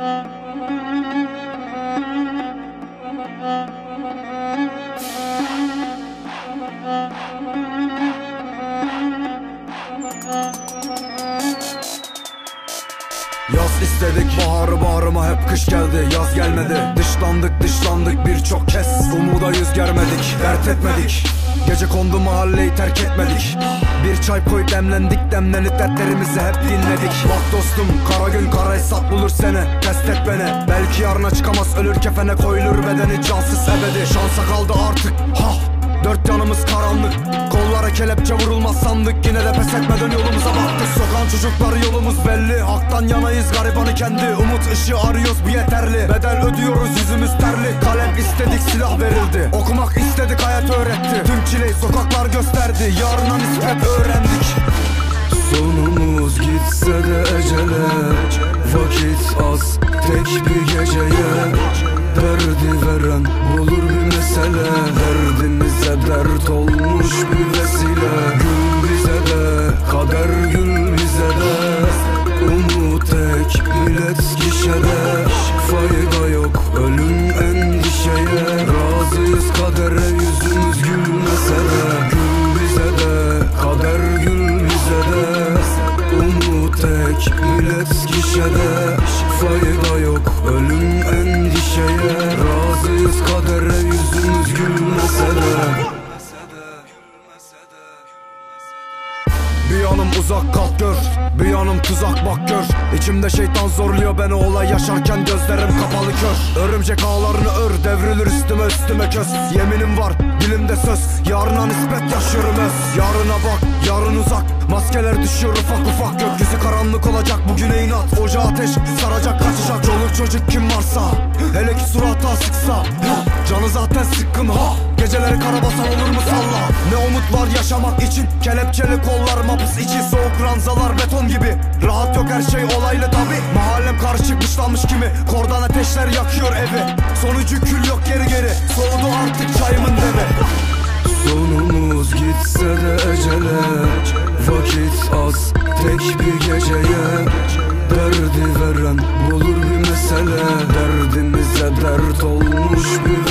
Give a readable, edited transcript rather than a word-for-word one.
Yaz istedik, baharı bağrıma hep kış geldi. Yaz gelmedi, dışlandık birçok kez. Umuda yüz germedik, dert etmedik. Gece kondu mahalleyi terk etmedik. Bir çay koy demlendik, demlenip dertlerimizi hep dinledik. Bak dostum, kara gün kara hesap bulur seni. Test et beni, belki yarına çıkamaz, ölür kefene koyulur bedeni. Cansız ebedi, şansa kaldı artık. Dört yanımız karanlık, kollara kelepçe vurulmaz sandık. Yine de pes etmeden yolumuza baktık. Sokağın çocukları yolumuz belli. Haktan yanayız, garibanı kendi. Umut ışığı arıyoruz, bir yeterli. Bedel ödüyoruz, yüzümüz terli. Kalem istedik, silah verildi. Okumak istedik, hayat öğretti. Tüm çileyi sokaklar gösterdi. Yarına nispet öğrendik. Sonumuz gitse de ecele, vakit az tek bir geceye. Derdi veren bulur bir mesele, derdimize dert olmuş bir vesile. Gül bize de, kader gül bize de. Umut tek bilet gişede, fayda yok ölüm endişeye. Razıyız kadere, yüzümüz gülmese de. Gül bize de, kader gül bize de. Umut tek bilet gişede, fayda yok ölüm endişeye. Razıyız kadere, yüzümüz gülmese de. Bir yanım uzak, kalk gör, bir yanım tuzak, bak gör. İçimde şeytan zorluyor beni, olay yaşarken gözlerim kapalı kör. Örümcek ağlarını ör, devrilir üstüme köz. Yeminim var, dilimde söz, yarına nispet yaşıyorum öz. Yarına bak, yarın uzak, maskeler düşüyor ufak. Gökyüzü karanlık olacak, bugüne inat. Ocağı ateş saracak, kaçacak. Çoluk çocuk kim varsa, hele ki surata sıksa. Canı zaten sıkkın geceleri karabasan olur mu salla. Ne umut var yaşamak için, kelepçeli kollar, mapus içi soğuk ranzalar beton gibi. Rahat yok, her şey olaylı tabi. Mahallem karışık dışlanmış kimi, kordan ateşler yakıyor evi. Sonucu kül yok, geri soğudu artık çayımın devi. Sonumuz gitse de ecele, vakit az tek bir geceye. Derdi veren bulur bir mesele, derdimize dert olmuş bir